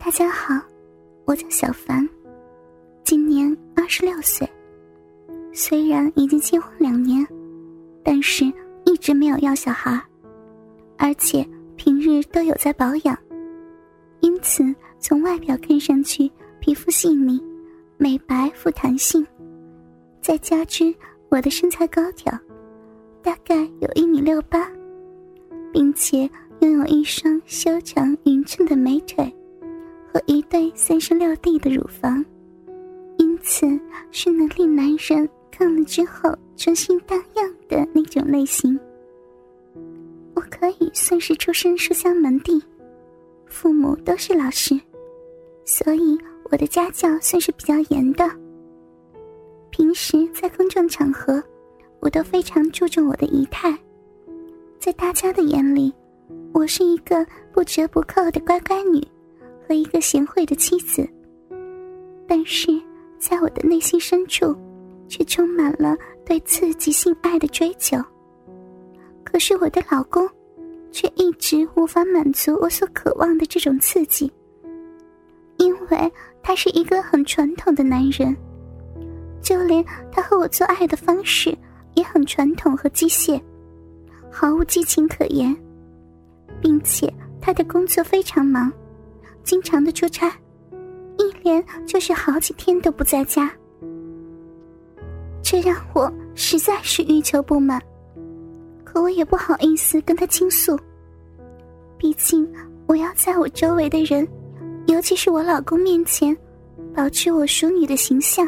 大家好，我叫小凡，今年26岁。虽然已经结婚2年，但是一直没有要小孩，而且平日都有在保养，因此从外表看上去皮肤细腻、美白富弹性，再加之我的身材高挑，大概有1.68米，并且拥有一双修长匀称的美腿和一对36D 的乳房，因此是能令男人看了之后春心荡漾的那种类型。我可以算是出身书香门第，父母都是老师，所以我的家教算是比较严的。平时在公众场合，我都非常注重我的仪态，在大家的眼里，我是一个不折不扣的乖乖女和一个贤惠的妻子，但是在我的内心深处却充满了对刺激性爱的追求。可是我的老公却一直无法满足我所渴望的这种刺激，因为他是一个很传统的男人，就连他和我做爱的方式也很传统和机械，毫无激情可言，并且他的工作非常忙，经常的出差，一连就是好几天都不在家，这让我实在是欲求不满。可我也不好意思跟他倾诉，毕竟我要在我周围的人，尤其是我老公面前保持我淑女的形象。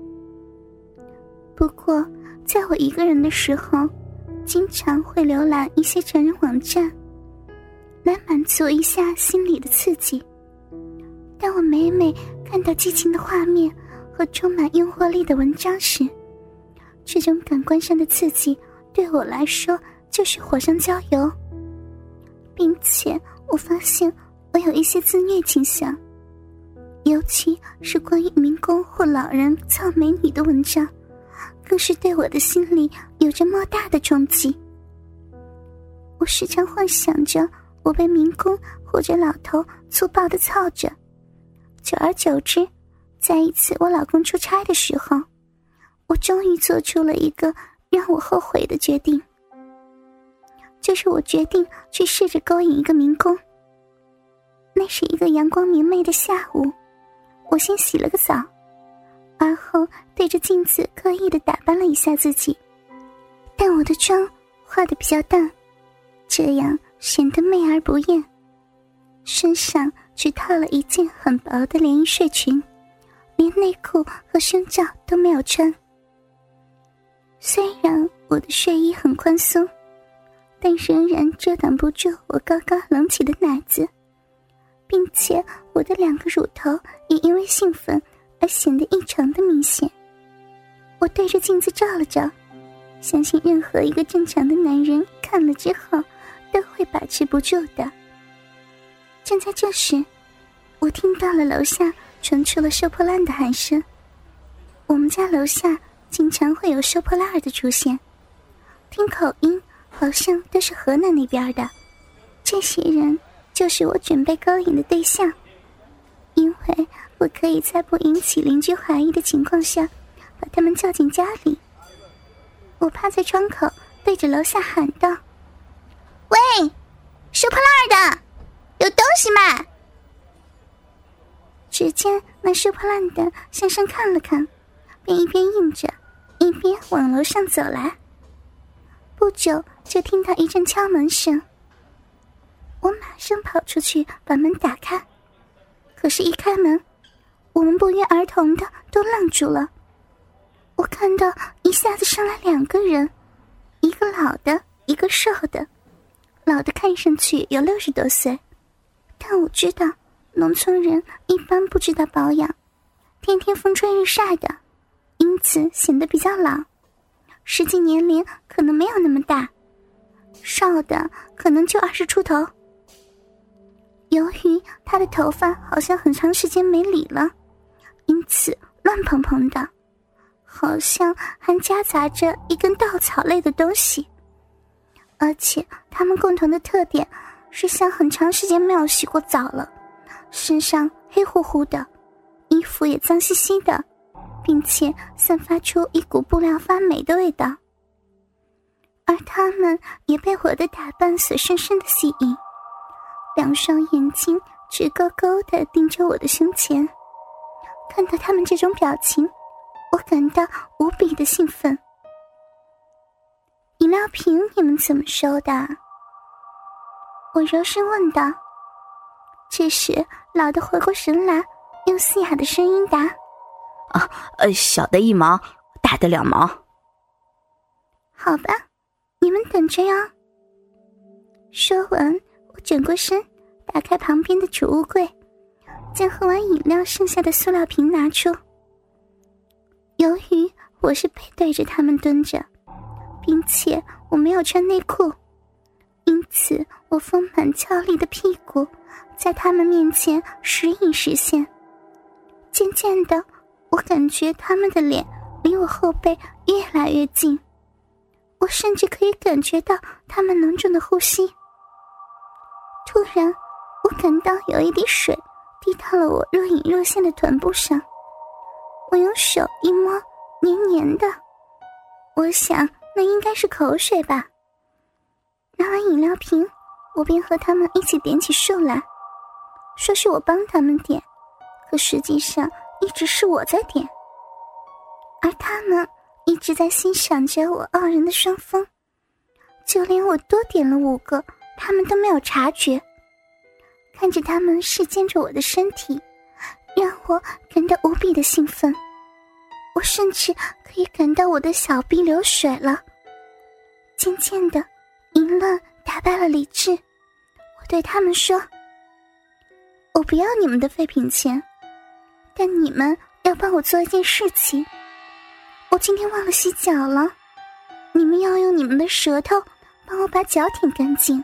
不过在我一个人的时候，经常会浏览一些成人网站，来满足一下心理的刺激。当我每每看到激情的画面和充满诱惑力的文章时，这种感官上的刺激对我来说就是火上浇油，并且我发现我有一些自虐倾向，尤其是关于民工或老人操美女的文章，更是对我的心里有着莫大的冲击。我时常幻想着我被民工或者老头粗暴地操着，久而久之，在一次我老公出差的时候，我终于做出了一个让我后悔的决定，就是我决定去试着勾引一个民工。那是一个阳光明媚的下午，我先洗了个澡，而后对着镜子刻意地打扮了一下自己，但我的妆化得比较淡，这样显得媚而不艳，身上只套了一件很薄的连衣睡裙，连内裤和胸罩都没有穿。虽然我的睡衣很宽松，但仍然遮挡不住我高高隆起的奶子，并且我的2个乳头也因为兴奋而显得异常的明显。我对着镜子照了照，相信任何一个正常的男人看了之后都会把持不住的。正在这时，我听到了楼下传出了收破烂的喊声。我们家楼下经常会有收破烂的出现，听口音好像都是河南那边的。这些人就是我准备勾引的对象，因为我可以在不引起邻居怀疑的情况下把他们叫进家里。我趴在窗口对着楼下喊道：喂，收破烂的，有东西卖。只见那收破烂的向上看了看，便一边应着一边往楼上走来。不久就听到一阵敲门声，我马上跑出去把门打开，可是一开门，我们不约而同的都愣住了。我看到一下子上来2个人，一个老的，一个瘦的。老的看上去有60多岁，但我知道农村人一般不知道保养，天天风吹日晒的，因此显得比较老，实际年龄可能没有那么大。瘦的可能就20出头。由于他的头发好像很长时间没理了，因此乱蓬蓬的，好像还夹杂着一根稻草类的东西。而且他们共同的特点是像很长时间没有洗过澡了， 身上黑乎乎的，衣服也脏兮兮的，并且散发出一股布料发霉的味道。而他们也被我的打扮所深深的吸引，两双眼睛直勾勾地盯着我的胸前。看到他们这种表情，我感到无比的兴奋。饮料瓶你们怎么收的？我柔声问道。这时老的回过神来，用嘶哑的声音答： 小的1毛，大的2毛。 好吧，你们等着哟。说完，我转过身，打开旁边的储物柜，将喝完饮料剩下的塑料瓶拿出。由于我是背对着他们蹲着，并且我没有穿内裤，因此我丰满俏丽的屁股在他们面前时隐时现。渐渐的，我感觉他们的脸离我后背越来越近，我甚至可以感觉到他们浓重的呼吸。突然，我感到有一滴水滴到了我若隐若现的臀部上，我用手一摸，黏黏的，我想那应该是口水吧。拿完饮料瓶，我便和他们一起点起数来，说是我帮他们点，可实际上一直是我在点，而他们一直在欣赏着我傲人的双峰，就连我多点了5个，他们都没有察觉。看着他们视奸着我的身体，让我感到无比的兴奋，我甚至可以感到我的小臂流水了。渐渐的，淫乱打败了理智，我对他们说：我不要你们的废品钱，但你们要帮我做一件事情。我今天忘了洗脚了，你们要用你们的舌头帮我把脚舔干净。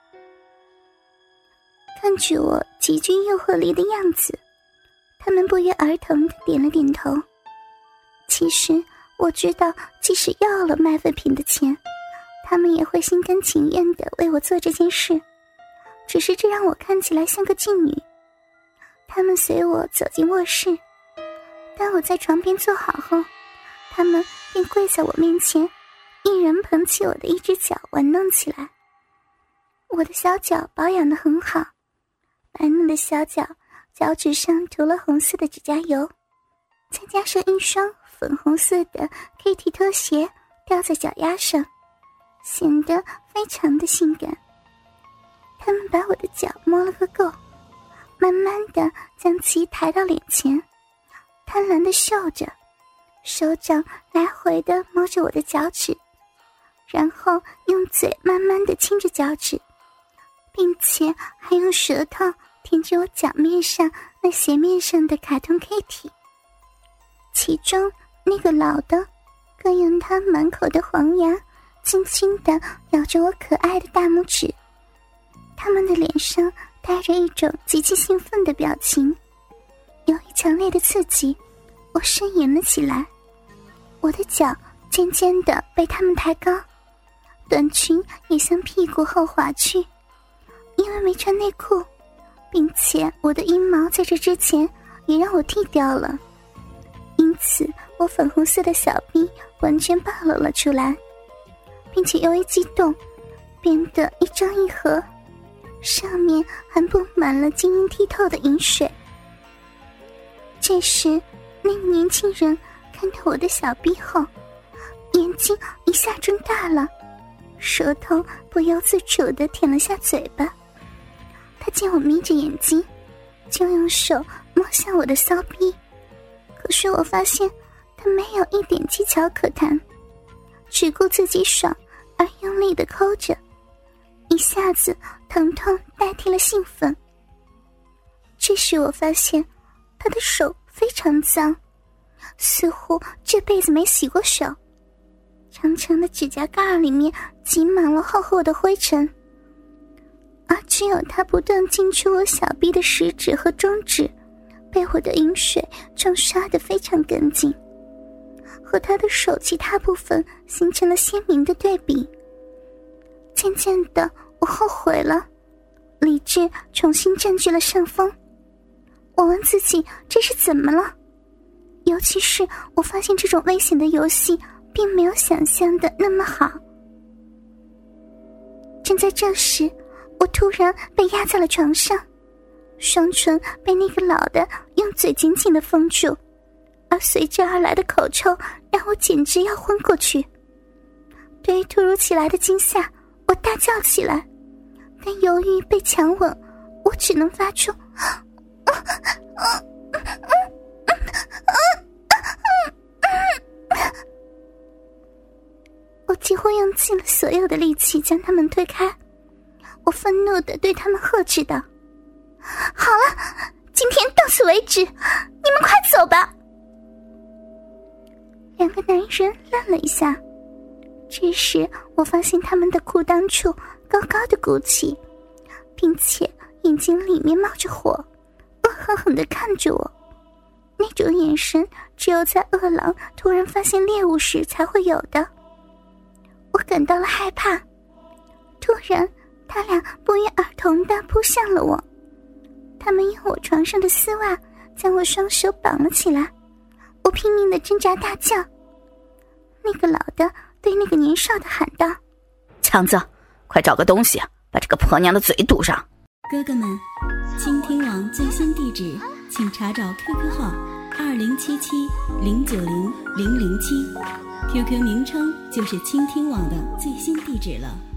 看着我极具诱惑力的样子，他们不约而同地点了点头。其实我知道，即使要了卖废品的钱，他们也会心甘情愿地为我做这件事，只是这让我看起来像个妓女。他们随我走进卧室，当我在床边坐好后，他们便跪在我面前，一人捧起我的一只脚玩弄起来。我的小脚保养得很好，白嫩的小脚，脚趾上涂了红色的指甲油，再加上一双粉红色的 Kitty 拖鞋吊在脚丫上，显得非常的性感。他们把我的脚摸了个够，慢慢地将其抬到脸前，贪婪地嗅着，手掌来回地摸着我的脚趾，然后用嘴慢慢地亲着脚趾，并且还用舌头舔着我脚面上那鞋面上的卡通 Kitty。 其中那个老的更用他满口的黄牙轻轻地咬着我可爱的大拇指，他们的脸上带着一种极其兴奋的表情。由于强烈的刺激，我呻吟了起来，我的脚渐渐地被他们抬高，短裙也向屁股后滑去。因为没穿内裤，并且我的阴毛在这之前也让我剃掉了，因此我粉红色的小臂完全暴露了出来，并且由于激动变得一张一合，上面还布满了晶莹剔透的银水。这时那个年轻人看到我的小臂后，眼睛一下睁大了，舌头不由自主地舔了下嘴巴。他见我眯着眼睛，就用手摸向我的骚逼，可是我发现他没有一点技巧可谈，只顾自己爽而用力地抠着，一下子疼痛代替了兴奋。这时我发现他的手非常脏，似乎这辈子没洗过手，长长的指甲盖里面挤满了厚厚的灰尘，而只有他不断进出我小臂的食指和中指被我的饮水冲刷得非常干净，和他的手其他部分形成了鲜明的对比。渐渐的我后悔了，理智重新占据了上风， 我问自己这是怎么了，尤其是我发现这种危险的游戏并没有想象的那么好。正在这时，我突然被压在了床上，双唇被那个老的用嘴紧紧地封住，而随之而来的口臭让我简直要昏过去。对于突如其来的惊吓，我大叫起来，但由于被强吻，我只能发出我几乎用尽了所有的力气将他们推开。我愤怒地对他们呵斥道：好了，今天到此为止，你们快走吧。两个男人愣了一下，这时我发现他们的裤裆处高高的鼓起，并且眼睛里面冒着火，恶狠狠地看着我。那种眼神只有在饿狼突然发现猎物时才会有的。我感到了害怕，突然他俩不约而同地扑向了我。他们用我床上的丝袜将我双手绑了起来，我拼命地挣扎大叫。那个老的对那个年少的喊道： 强子，快找个东西把这个婆娘的嘴堵上。 哥哥们，倾听网最新地址请查找 QQ 号2077090007， QQ 名称就是倾听网的最新地址了。